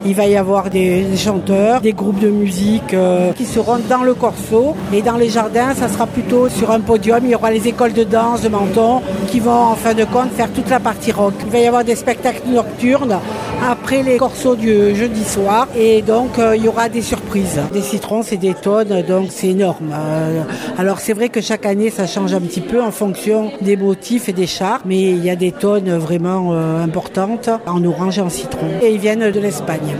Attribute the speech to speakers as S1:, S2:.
S1: Il va y avoir des chanteurs, des groupes de musique qui seront dans le Corso. Et dans les jardins, ça sera plutôt sur un podium. Il y aura les écoles de danse de Menton qui vont en fin de compte faire toute la partie rock. Il va y avoir des spectacles nocturnes après les corsos du jeudi soir. Et donc, il y aura des surprises. Des citrons, c'est des tonnes, donc c'est énorme. Alors, c'est vrai que chaque année, ça change un petit peu en fonction des motifs et des chars. Mais il y a des tonnes vraiment importantes en orange et en citron. Et ils viennent de l'Espagne.